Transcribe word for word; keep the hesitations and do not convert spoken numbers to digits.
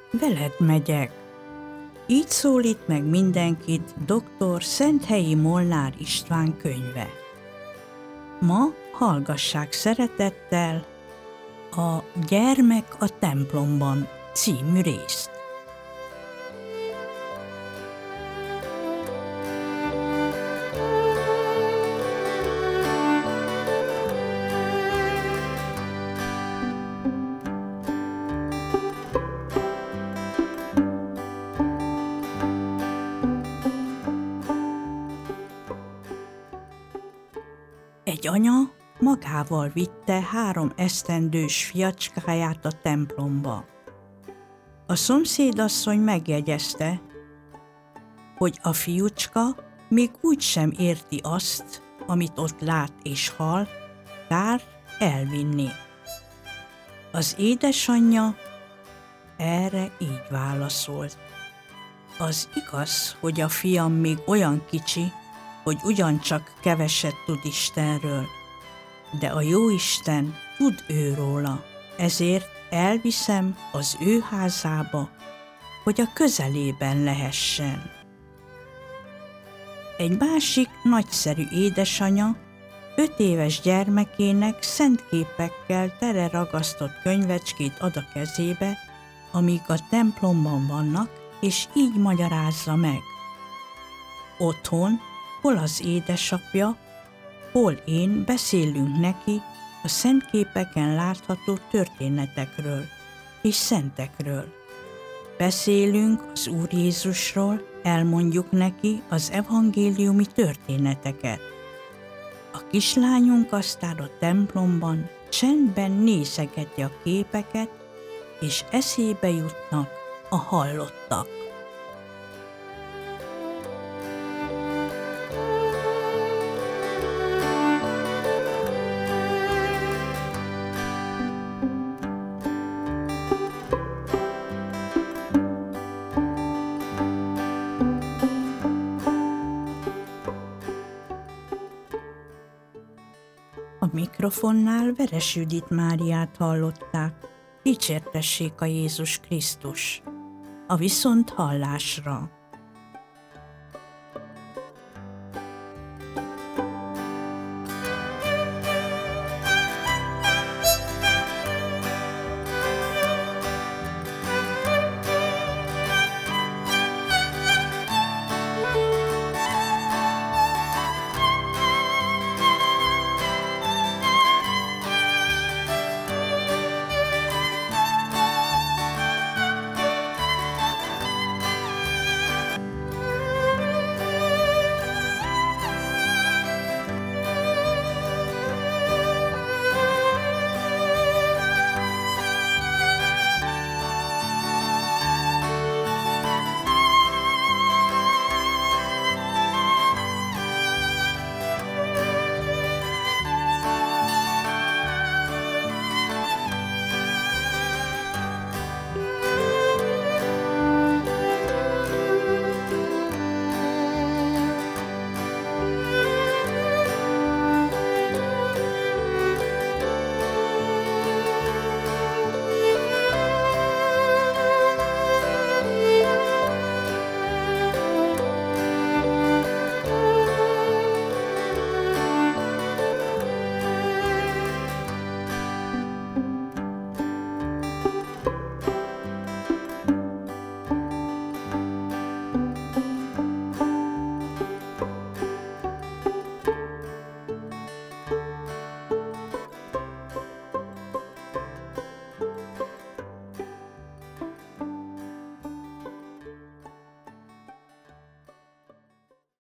veled megyek. Így szólít meg mindenkit doktor Szenthelyi Molnár István könyve. Ma hallgassák szeretettel a Gyermek a templomban című részt. Egy anya magával vitte három esztendős fiacskáját a templomba. A szomszédasszony megjegyezte, hogy a fiúcska még úgysem érti azt, amit ott lát és hall, kár elvinni. Az édesanyja erre így válaszolt: az igaz, hogy a fiam még olyan kicsi, hogy ugyancsak keveset tud Istenről, de a Jóisten tud őróla, ezért elviszem az ő házába, hogy a közelében lehessen. Egy másik nagyszerű édesanya öt éves gyermekének szentképekkel tele ragasztott könyvecskét ad a kezébe, amíg a templomban vannak, és így magyarázza meg: otthon, hol az édesapja, hol én beszélünk neki a szentképeken látható történetekről és szentekről. Beszélünk az Úr Jézusról, elmondjuk neki az evangéliumi történeteket. A kislányunk aztán a templomban csendben nézegeti a képeket, és eszébe jutnak a hallottak. A mikrofonnál Veres Judit Máriát hallották. Dicsértessék a Jézus Krisztus! A viszonthallásra!